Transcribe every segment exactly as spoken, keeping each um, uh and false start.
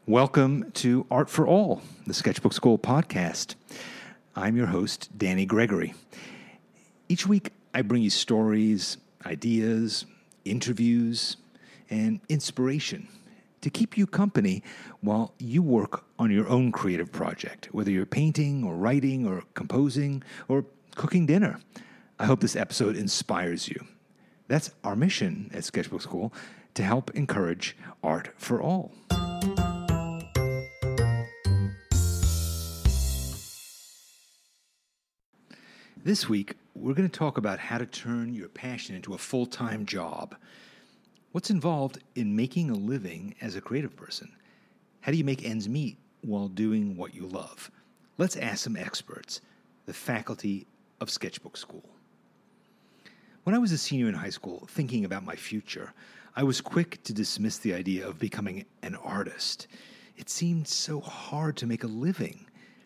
Welcome to Art for All, the Sketchbook School podcast. I'm your host, Danny Gregory. Each week, I bring you stories, ideas, interviews, and inspiration to keep you company while you work on your own creative project, whether you're painting or writing or composing or cooking dinner. I hope this episode inspires you. That's our mission at Sketchbook School, to help encourage art for all. This week, we're going to talk about how to turn your passion into a full-time job. What's involved in making a living as a creative person? How do you make ends meet while doing what you love? Let's ask some experts, the faculty of Sketchbook School. When I was a senior in high school, thinking about my future, I was quick to dismiss the idea of becoming an artist. It seemed so hard to make a living.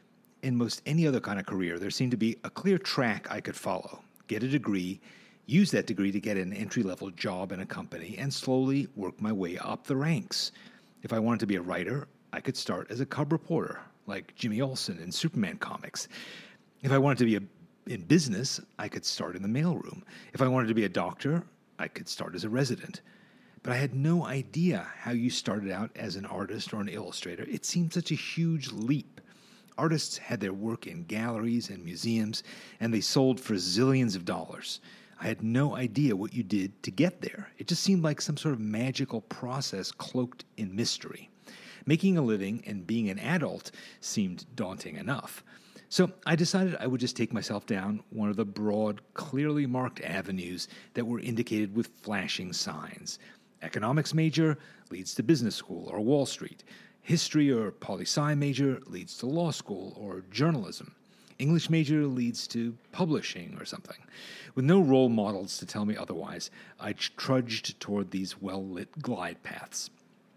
In most any other kind of career, there seemed to be a clear track I could follow. Get a degree, use that degree to get an entry-level job in a company, and slowly work my way up the ranks. If I wanted to be a writer, I could start as a cub reporter, like Jimmy Olsen in Superman comics. If I wanted to be a, in business, I could start in the mailroom. If I wanted to be a doctor, I could start as a resident. But I had no idea how you started out as an artist or an illustrator. It seemed such a huge leap. Artists had their work in galleries and museums, and they sold for zillions of dollars. I had no idea what you did to get there. It just seemed like some sort of magical process cloaked in mystery. Making a living and being an adult seemed daunting enough. So I decided I would just take myself down one of the broad, clearly marked avenues that were indicated with flashing signs. Economics major leads to business school or Wall Street. History or poli-sci major leads to law school or journalism. English major leads to publishing or something. With no role models to tell me otherwise, I trudged toward these well-lit glide paths.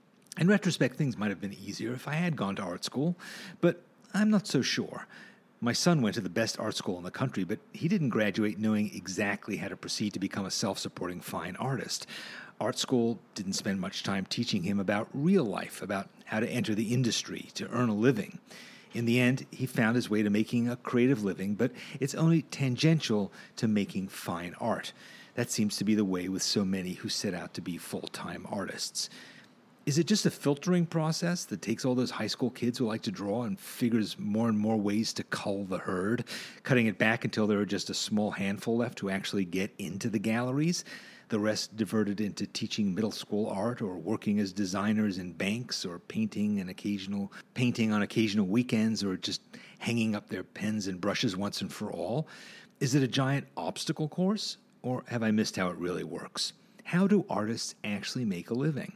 In retrospect, things might have been easier if I had gone to art school, but I'm not so sure. My son went to the best art school in the country, but he didn't graduate knowing exactly how to proceed to become a self-supporting fine artist. Art school didn't spend much time teaching him about real life, about how to enter the industry, to earn a living. In the end, he found his way to making a creative living, but it's only tangential to making fine art. That seems to be the way with so many who set out to be full-time artists. Is it just a filtering process that takes all those high school kids who like to draw and figures more and more ways to cull the herd, cutting it back until there are just a small handful left who actually get into the galleries? The rest diverted into teaching middle school art or working as designers in banks or painting an occasional painting on occasional weekends or just hanging up their pens and brushes once and for all? Is it a giant obstacle course, or have I missed how it really works? How do artists actually make a living?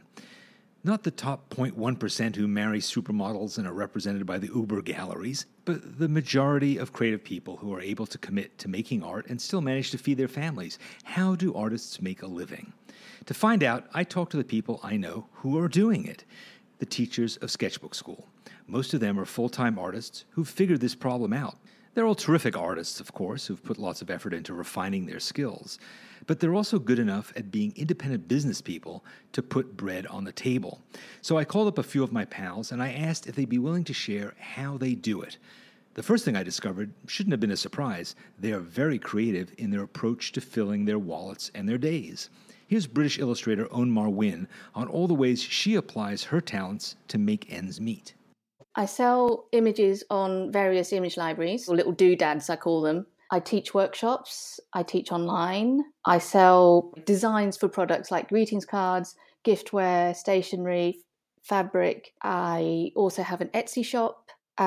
Not the top zero point one percent who marry supermodels and are represented by the Uber galleries, but the majority of creative people who are able to commit to making art and still manage to feed their families. How do artists make a living? To find out, I talk to the people I know who are doing it, the teachers of Sketchbook School. Most of them are full-time artists who've figured this problem out. They're all terrific artists, of course, who've put lots of effort into refining their skills. But they're also good enough at being independent business people to put bread on the table. So I called up a few of my pals and I asked if they'd be willing to share how they do it. The first thing I discovered shouldn't have been a surprise. They are very creative in their approach to filling their wallets and their days. Here's British illustrator Onmar Wynne on all the ways she applies her talents to make ends meet. I sell images on various image libraries, or little doodads I call them. I teach workshops, I teach online, I sell designs for products like greetings cards, giftware, stationery, fabric. I also have an Etsy shop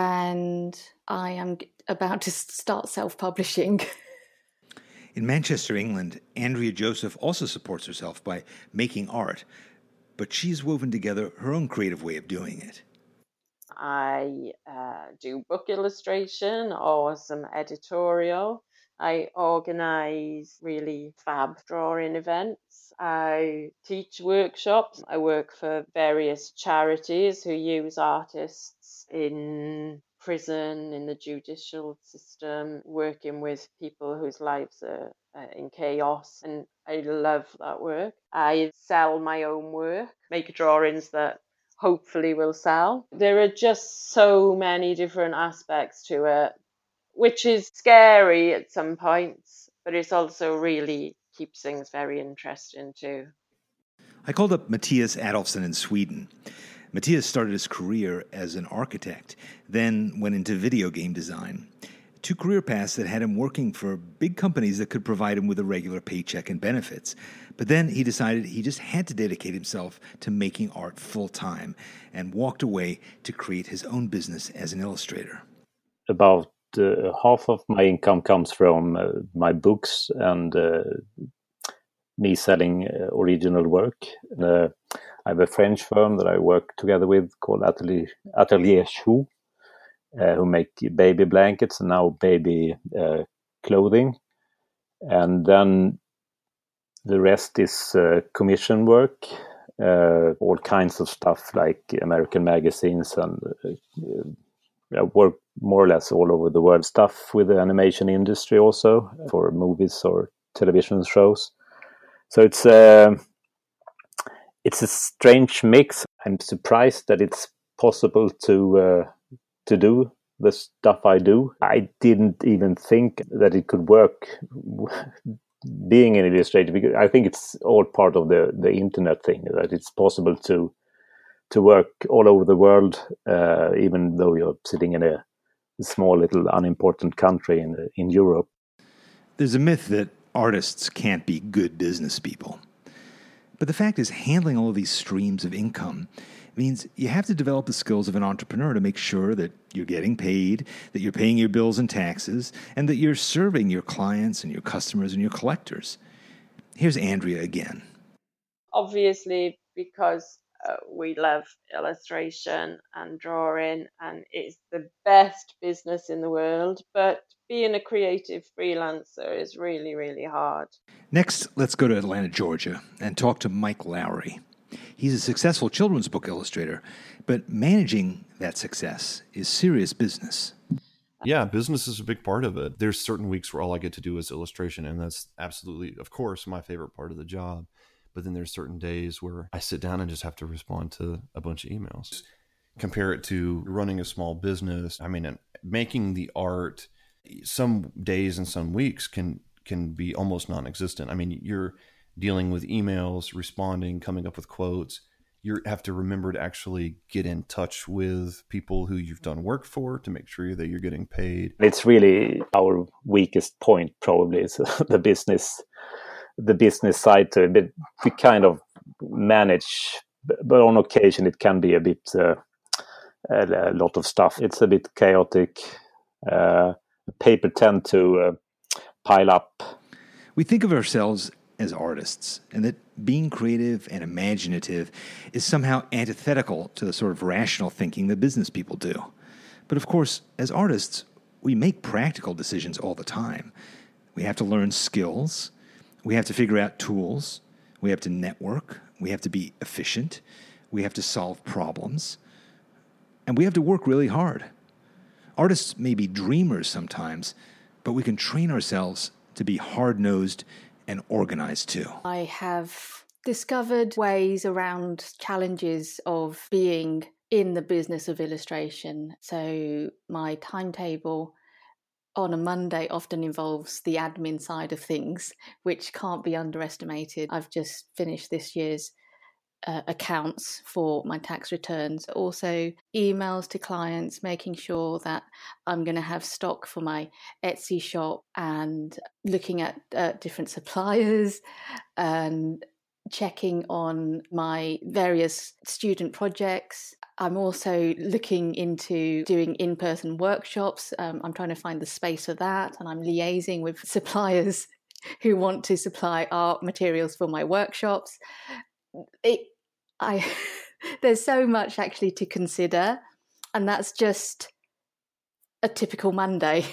and I am about to start self-publishing. In Manchester, England, Andrea Joseph also supports herself by making art, but she's woven together her own creative way of doing it. I uh, do book illustration or some editorial. I organise really fab drawing events. I teach workshops. I work for various charities who use artists in prison, in the judicial system, working with people whose lives are uh, in chaos. And I love that work. I sell my own work, make drawings that hopefully will sell. There are just so many different aspects to it, which is scary at some points, but it's also really keeps things very interesting too. I called up Matthias Adolfsson in Sweden. Matthias started his career as an architect, then went into video game design. Two career paths that had him working for big companies that could provide him with a regular paycheck and benefits. But then he decided he just had to dedicate himself to making art full-time and walked away to create his own business as an illustrator. About uh, half of my income comes from uh, my books and uh, me selling uh, original work. Uh, I have a French firm that I work together with called Atelier, Atelier Chou, uh, who make baby blankets and now baby uh, clothing. And then the rest is uh, commission work, uh, all kinds of stuff like American magazines, and uh, I work more or less all over the world. Stuff with the animation industry also for movies or television shows. So it's uh, it's a strange mix. I'm surprised that it's possible to uh, to do the stuff I do. I didn't even think that it could work being an illustrator, because I think it's all part of the, the internet thing, that it's possible to to work all over the world, uh, even though you're sitting in a small little unimportant country in in Europe. There's a myth that artists can't be good business people. But the fact is, handling all of these streams of income means you have to develop the skills of an entrepreneur to make sure that you're getting paid, that you're paying your bills and taxes, and that you're serving your clients and your customers and your collectors. Here's Andrea again. Obviously, because uh, we love illustration and drawing, and it's the best business in the world, but being a creative freelancer is really, really hard. Next, let's go to Atlanta, Georgia, and talk to Mike Lowry. He's a successful children's book illustrator, but managing that success is serious business. Yeah, business is a big part of it. There's certain weeks where all I get to do is illustration, and that's absolutely, of course, my favorite part of the job. But then there's certain days where I sit down and just have to respond to a bunch of emails. Compare it to running a small business. I mean, making the art, some days and some weeks can can be almost non-existent. I mean, you're dealing with emails, responding, coming up with quotes. You have to remember to actually get in touch with people who you've done work for to make sure that you're getting paid. It's really our weakest point, probably, is the business, the business side to it. But we kind of manage, but on occasion it can be a bit, uh, a, a lot of stuff. It's a bit chaotic. Uh, paper tend to uh, pile up. We think of ourselves as artists, and that being creative and imaginative is somehow antithetical to the sort of rational thinking that business people do. But of course, as artists, we make practical decisions all the time. We have to learn skills, we have to figure out tools, we have to network, we have to be efficient, we have to solve problems, and we have to work really hard. Artists may be dreamers sometimes, but we can train ourselves to be hard-nosed and organized too. I have discovered ways around challenges of being in the business of illustration. So my timetable on a Monday often involves the admin side of things, which can't be underestimated. I've just finished this year's uh, accounts for my tax returns, also emails to clients, making sure that I'm going to have stock for my Etsy shop, and looking at uh, different suppliers and checking on my various student projects. I'm also looking into doing in-person workshops. Um, I'm trying to find the space for that, and I'm liaising with suppliers who want to supply art materials for my workshops. It, I, there's so much actually to consider, and that's just a typical Monday.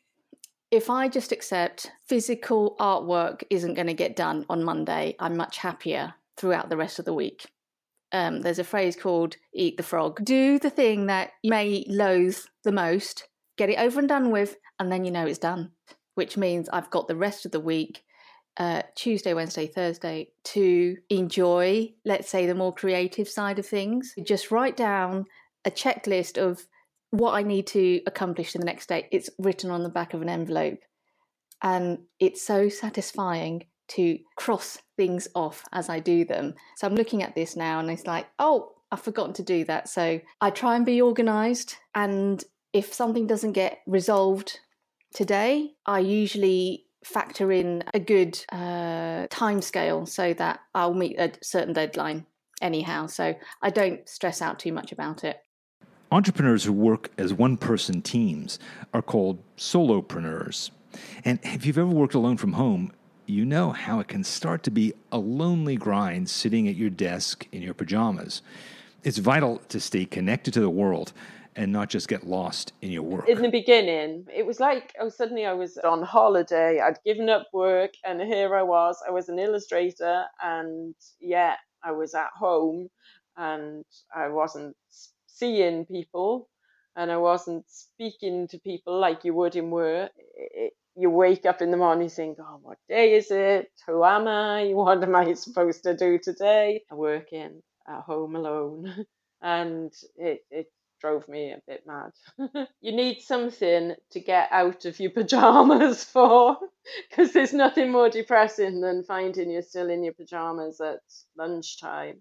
If I just accept physical artwork isn't going to get done on Monday, I'm much happier throughout the rest of the week. Um, there's a phrase called eat the frog. Do the thing that you may loathe the most, get it over and done with, and then you know it's done, which means I've got the rest of the week uh, Tuesday, Wednesday, Thursday to enjoy, let's say, the more creative side of things. Just write down a checklist of what I need to accomplish in the next day. It's written on the back of an envelope. And it's so satisfying to cross things off as I do them. So I'm looking at this now and it's like, oh, I've forgotten to do that. So I try and be organised. And if something doesn't get resolved today, I usually factor in a good uh, time scale so that I'll meet a certain deadline anyhow. So I don't stress out too much about it. Entrepreneurs who work as one-person teams are called solopreneurs. And if you've ever worked alone from home, you know how it can start to be a lonely grind sitting at your desk in your pajamas. It's vital to stay connected to the world and not just get lost in your work. In the beginning, it was like, oh, suddenly I was on holiday. I'd given up work and here I was. I was an illustrator and yeah, I was at home and I wasn't seeing people and I wasn't speaking to people like you would in work. It, you wake up in the morning and think, oh, what day is it? Who am I? What am I supposed to do today? I'm working at home alone. And it, it drove me a bit mad. You need something to get out of your pajamas for, because there's nothing more depressing than finding you're still in your pajamas at lunchtime.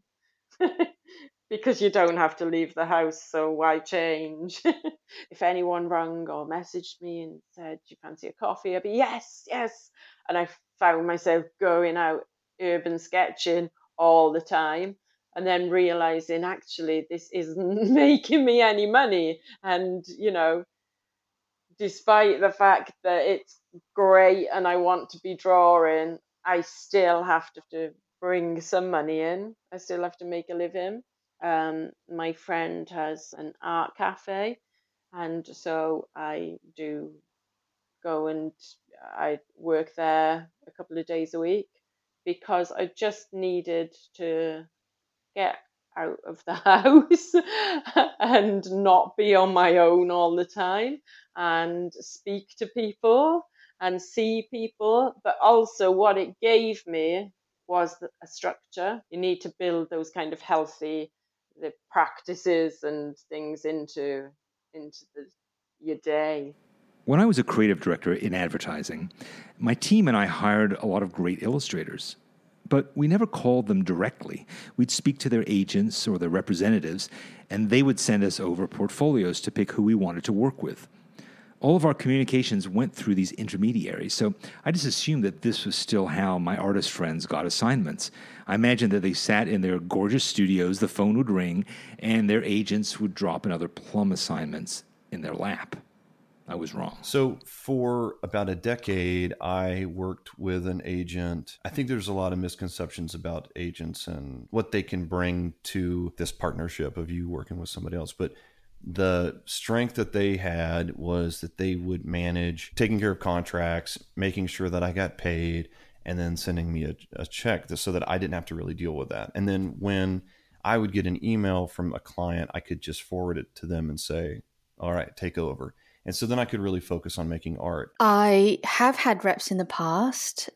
Because you don't have to leave the house, so why change? If anyone rang or messaged me and said, do you fancy a coffee? I'd be, yes, yes. And I found myself going out urban sketching all the time and then realising, actually, this isn't making me any money. And, you know, despite the fact that it's great and I want to be drawing, I still have to, to bring some money in. I still have to make a living. Um, my friend has an art cafe, and so I do go and I work there a couple of days a week because I just needed to get out of the house and not be on my own all the time and speak to people and see people. But also what it gave me was a structure. You need to build those kind of healthy the practices and things into into the, your day. When I was a creative director in advertising, my team and I hired a lot of great illustrators, but we never called them directly. We'd speak to their agents or their representatives, and they would send us over portfolios to pick who we wanted to work with. All of our communications went through these intermediaries, so I just assumed that this was still how my artist friends got assignments. I imagined that they sat in their gorgeous studios, the phone would ring, and their agents would drop in other plum assignments in their lap. I was wrong. So for about a decade, I worked with an agent. I think there's a lot of misconceptions about agents and what they can bring to this partnership of you working with somebody else. But the strength that they had was that they would manage taking care of contracts, making sure that I got paid, and then sending me a, a check so that I didn't have to really deal with that. And then when I would get an email from a client, I could just forward it to them and say, all right, take over. And so then I could really focus on making art. I have had reps in the past.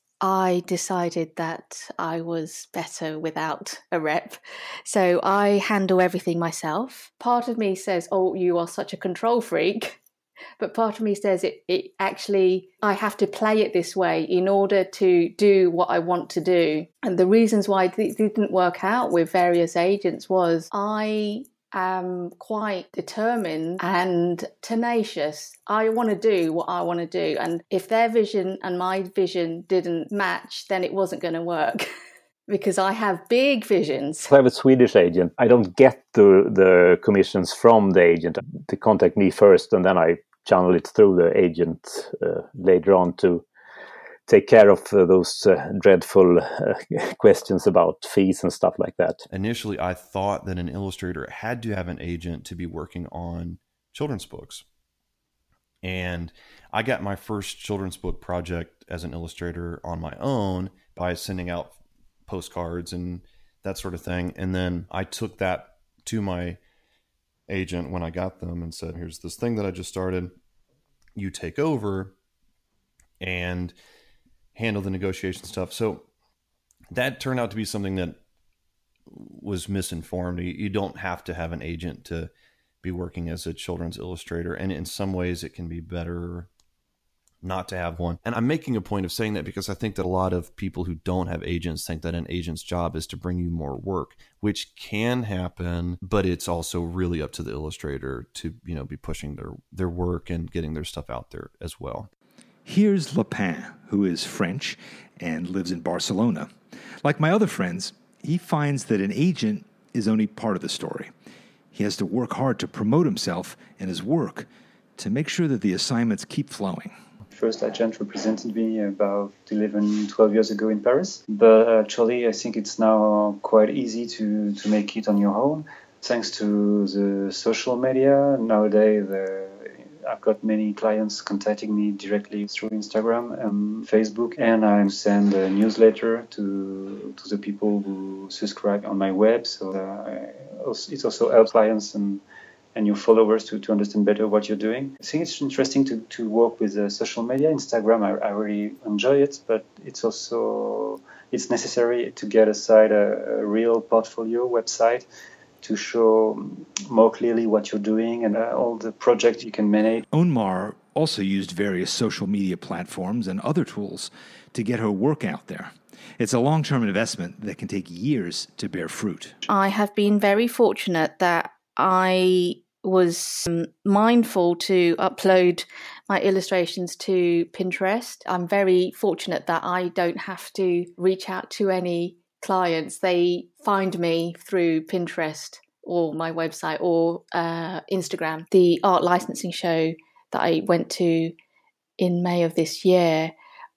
I decided that I was better without a rep. So I handle everything myself. Part of me says, oh, you are such a control freak. But part of me says it, it actually, I have to play it this way in order to do what I want to do. And the reasons why it didn't work out with various agents was I am quite determined and tenacious. I want to do what I want to do. And if their vision and my vision didn't match, then it wasn't going to work. Because I have big visions. I have a Swedish agent. I don't get the, the commissions from the agent. They contact me first, and then I channel it through the agent uh, later on to take care of uh, those uh, dreadful uh, questions about fees and stuff like that. Initially, I thought that an illustrator had to have an agent to be working on children's books. And I got my first children's book project as an illustrator on my own by sending out postcards and that sort of thing. And then I took that to my agent when I got them and said, here's this thing that I just started. You take over. And handle the negotiation stuff. So that turned out to be something that was misinformed. You, you don't have to have an agent to be working as a children's illustrator. And in some ways it can be better not to have one. And I'm making a point of saying that because I think that a lot of people who don't have agents think that an agent's job is to bring you more work, which can happen, but it's also really up to the illustrator to, you know, be pushing their, their work and getting their stuff out there as well. Here's Lapin, who is French and lives in Barcelona. Like my other friends, he finds that an agent is only part of the story. He has to work hard to promote himself and his work to make sure that the assignments keep flowing. First agent represented me about eleven, twelve years ago in Paris. But actually, I think it's now quite easy to, to make it on your own. Thanks to the social media, nowadays the, I've got many clients contacting me directly through Instagram and Facebook, and I send a newsletter to to the people who subscribe on my web. So uh, it also helps clients and and your followers to, to understand better what you're doing. I think it's interesting to, to work with uh, social media. Instagram, I, I really enjoy it, but it's also, it's necessary to get aside a, a real portfolio website to show more clearly what you're doing and uh, all the projects you can manage. Onmar also used various social media platforms and other tools to get her work out there. It's a long-term investment that can take years to bear fruit. I have been very fortunate that I was mindful to upload my illustrations to Pinterest. I'm very fortunate that I don't have to reach out to any clients. They find me through Pinterest or my website or uh, Instagram. The art licensing show that I went to in May of this year,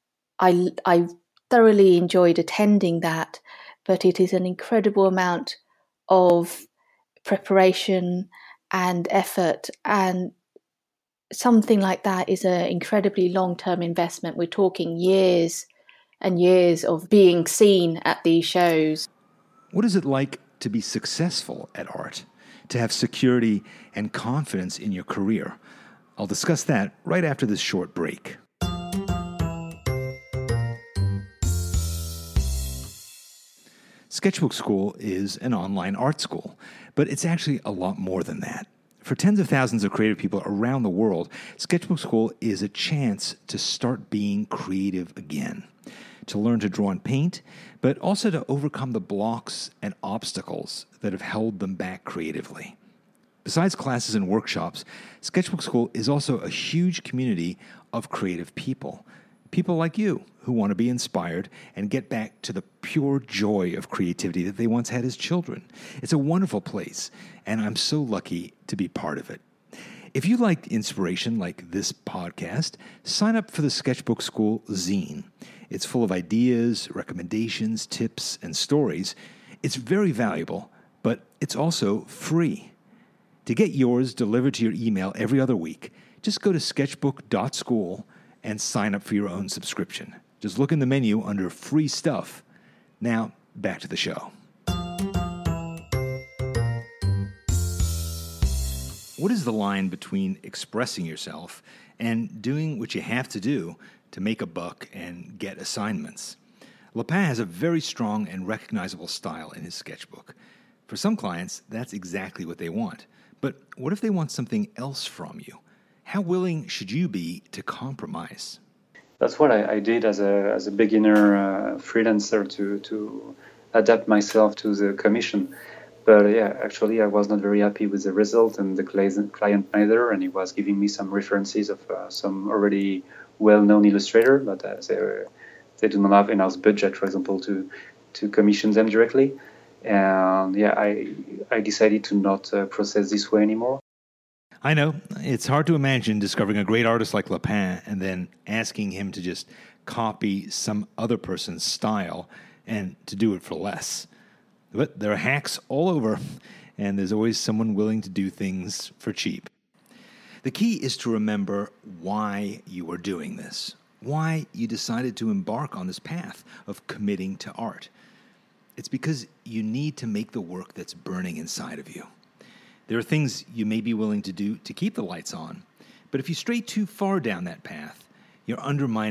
I, I thoroughly enjoyed attending that, but it is an incredible amount of preparation and effort, and something like that is an incredibly long-term investment. We're talking years and years of being seen at these shows. What is it like to be successful at art, to have security and confidence in your career? I'll discuss that right after this short break. Sketchbook School is an online art school, but it's actually a lot more than that. For tens of thousands of creative people around the world, Sketchbook School is a chance to start being creative again, to learn to draw and paint, but also to overcome the blocks and obstacles that have held them back creatively. Besides classes and workshops, Sketchbook School is also a huge community of creative people. People like you who want to be inspired and get back to the pure joy of creativity that they once had as children. It's a wonderful place, and I'm so lucky to be part of it. If you like inspiration like this podcast, sign up for the Sketchbook School zine. It's full of ideas, recommendations, tips, and stories. It's very valuable, but it's also free. To get yours delivered to your email every other week, just go to sketchbook dot school and sign up for your own subscription. Just look in the menu under free stuff. Now, back to the show. What is the line between expressing yourself and doing what you have to do to make a buck and get assignments? Lapin has a very strong and recognizable style in his sketchbook. For some clients, that's exactly what they want. But what if they want something else from you? How willing should you be to compromise? That's what I, I did as a as a beginner uh, freelancer to to adapt myself to the commission. But yeah, actually, I was not very happy with the result, and the client neither. And he was giving me some references of uh, some already well-known illustrator, but uh, they uh, they do not have enough budget, for example, to to commission them directly. And yeah, I I decided to not uh, process this way anymore. I know. It's hard to imagine discovering a great artist like Lapin and then asking him to just copy some other person's style and to do it for less. But there are hacks all over, and there's always someone willing to do things for cheap. The key is to remember why you are doing this, why you decided to embark on this path of committing to art. It's because you need to make the work that's burning inside of you. There are things you may be willing to do to keep the lights on, but if you stray too far down that path, you're undermining the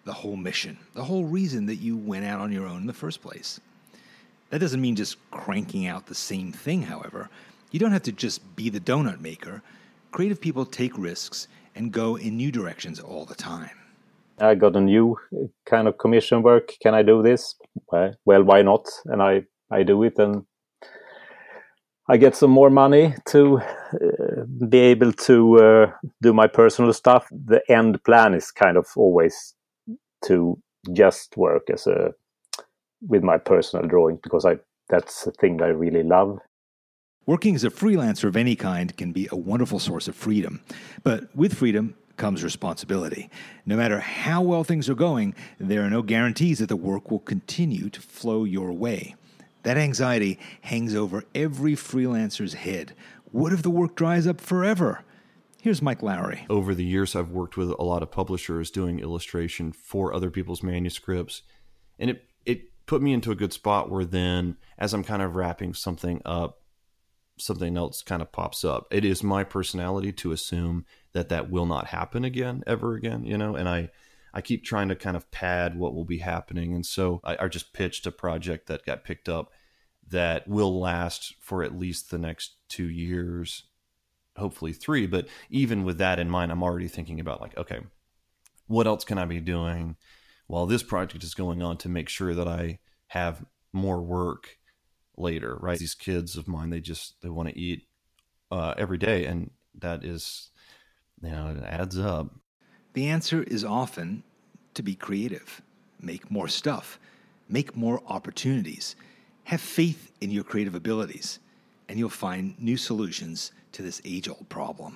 the whole mission, the whole reason that you went out on your own in the first place. That doesn't mean just cranking out the same thing, however. You don't have to just be the donut maker. Creative people take risks and go in new directions all the time. I got a new kind of commission work. Can I do this? Well, why not? And I, I do it, and I get some more money to uh, be able to uh, do my personal stuff. The end plan is kind of always to just work as a with my personal drawing, because I that's a thing I really love. Working as a freelancer of any kind can be a wonderful source of freedom, but with freedom comes responsibility. No matter how well things are going, there are no guarantees that the work will continue to flow your way. That anxiety hangs over every freelancer's head. What if the work dries up forever? Here's Mike Lowry. Over the years, I've worked with a lot of publishers doing illustration for other people's manuscripts, and it, it put me into a good spot where then, as I'm kind of wrapping something up, something else kind of pops up. It is my personality to assume that that will not happen again, ever again, you know, and I, I keep trying to kind of pad what will be happening. And so I, I just pitched a project that got picked up that will last for at least the next two years, hopefully three. But even with that in mind, I'm already thinking about like, okay, what else can I be doing while this project is going on to make sure that I have more work later, right? These kids of mine, they just, they want to eat uh, every day. And that is, you know, it adds up. The answer is often to be creative, make more stuff, make more opportunities, have faith in your creative abilities, and you'll find new solutions to this age-old problem.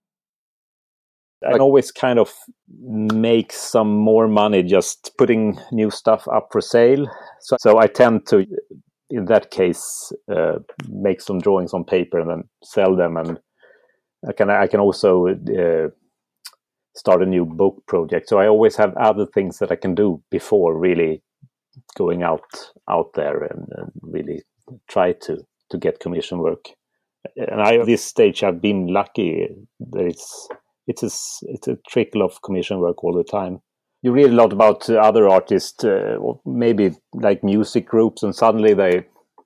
I can always kind of make some more money just putting new stuff up for sale. So, so I tend to, in that case, uh, make some drawings on paper and then sell them. And I can I can also uh, start a new book project. So I always have other things that I can do before really going out out there and, and really try to to get commission work. And I, at this stage, I've been lucky that it's it's a, it's a trickle of commission work all the time. You read a lot about uh, other artists, uh, or maybe like music groups, and suddenly they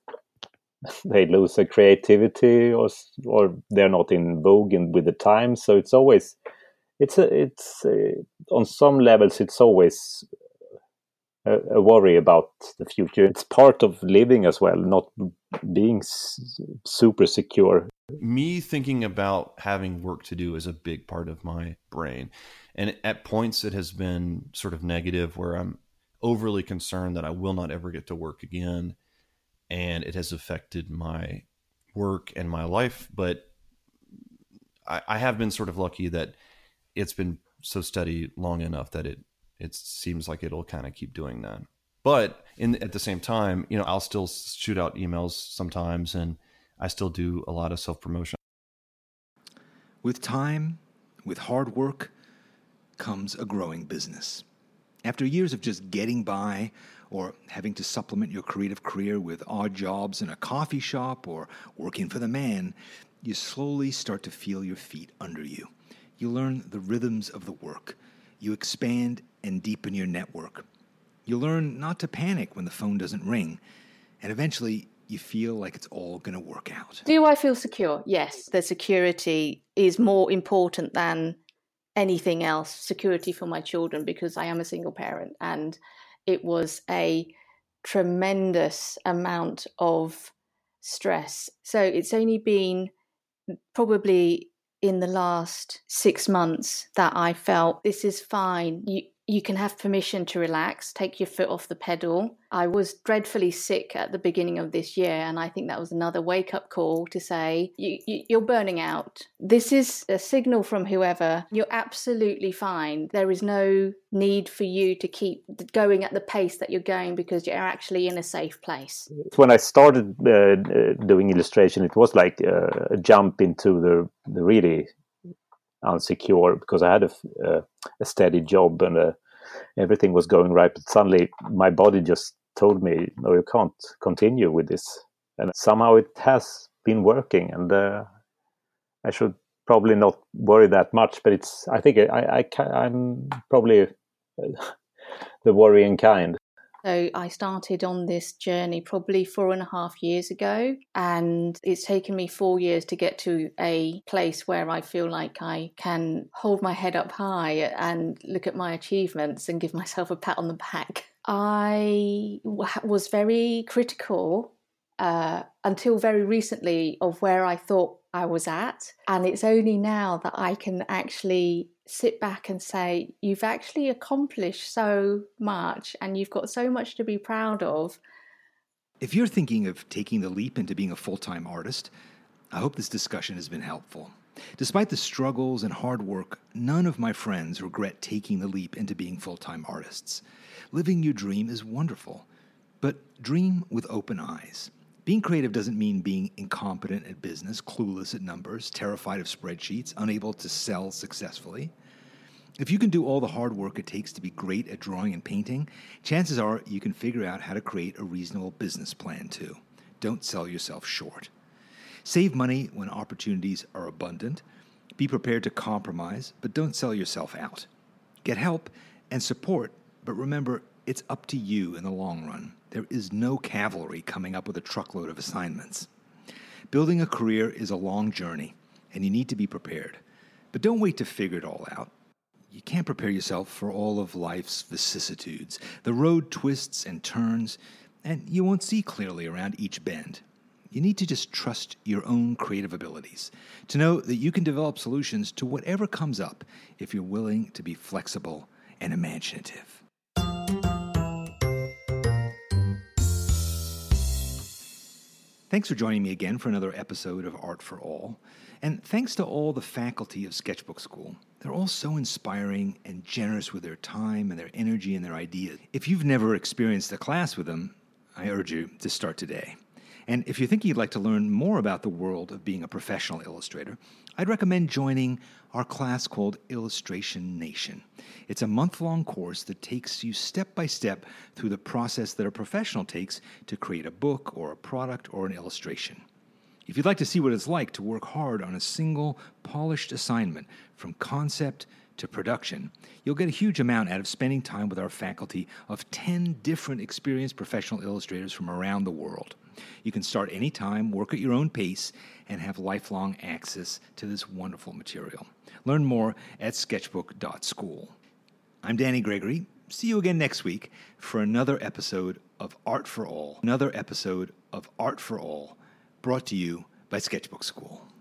they lose their creativity, or or they're not in vogue and with the times. So it's always it's a, it's uh, on some levels it's always a, a worry about the future. It's part of living as well, not being s- super secure. Me thinking about having work to do is a big part of my brain. And at points it has been sort of negative, where I'm overly concerned that I will not ever get to work again. And it has affected my work and my life. But I, I have been sort of lucky that it's been so steady long enough that it, it seems like it'll kind of keep doing that. But in at the same time, you know, I'll still shoot out emails sometimes, and I still do a lot of self-promotion. With time, with hard work, comes a growing business. After years of just getting by or having to supplement your creative career with odd jobs in a coffee shop or working for the man, you slowly start to feel your feet under you. You learn the rhythms of the work. You expand and deepen your network. You learn not to panic when the phone doesn't ring. And eventually, you feel like it's all going to work out. Do I feel secure? Yes. The security is more important than anything else. Security for my children, because I am a single parent, and it was a tremendous amount of stress. So it's only been probably in the last six months that I felt this is fine. You you can have permission to relax, take your foot off the pedal. I was dreadfully sick at the beginning of this year, and I think that was another wake-up call to say, you, you, you're burning out. This is a signal from whoever. You're absolutely fine. There is no need for you to keep going at the pace that you're going, because you're actually in a safe place. When I started uh, doing illustration, it was like uh, a jump into the, the really unsecure, because I had a, uh, a steady job and uh, everything was going right, but suddenly my body just told me, no, you can't continue with this. And somehow it has been working, and uh, I should probably not worry that much, but it's I think I, I can, I'm probably the worrying kind. So I started on this journey probably four and a half years ago, and it's taken me four years to get to a place where I feel like I can hold my head up high and look at my achievements and give myself a pat on the back. I was very critical uh, until very recently of where I thought I was at, and it's only now that I can actually sit back and say, you've actually accomplished so much and you've got so much to be proud of. If you're thinking of taking the leap into being a full-time artist, I hope this discussion has been helpful. Despite the struggles and hard work, none of my friends regret taking the leap into being full-time artists. Living your dream is wonderful, but dream with open eyes. Being creative doesn't mean being incompetent at business, clueless at numbers, terrified of spreadsheets, unable to sell successfully. If you can do all the hard work it takes to be great at drawing and painting, chances are you can figure out how to create a reasonable business plan too. Don't sell yourself short. Save money when opportunities are abundant. Be prepared to compromise, but don't sell yourself out. Get help and support, but remember, it's up to you in the long run. There is no cavalry coming up with a truckload of assignments. Building a career is a long journey, and you need to be prepared. But don't wait to figure it all out. You can't prepare yourself for all of life's vicissitudes. The road twists and turns, and you won't see clearly around each bend. You need to just trust your own creative abilities, to know that you can develop solutions to whatever comes up if you're willing to be flexible and imaginative. Thanks for joining me again for another episode of Art for All. And thanks to all the faculty of Sketchbook School. They're all so inspiring and generous with their time and their energy and their ideas. If you've never experienced a class with them, I urge you to start today. And if you're thinking you'd like to learn more about the world of being a professional illustrator, I'd recommend joining our class called Illustration Nation. It's a month-long course that takes you step by step through the process that a professional takes to create a book or a product or an illustration. If you'd like to see what it's like to work hard on a single polished assignment from concept to production, you'll get a huge amount out of spending time with our faculty of ten different experienced professional illustrators from around the world. You can start anytime, work at your own pace, and have lifelong access to this wonderful material. Learn more at sketchbook dot school. I'm Danny Gregory. See you again next week for another episode of Art for All. Another episode of Art for All, brought to you by Sketchbook School.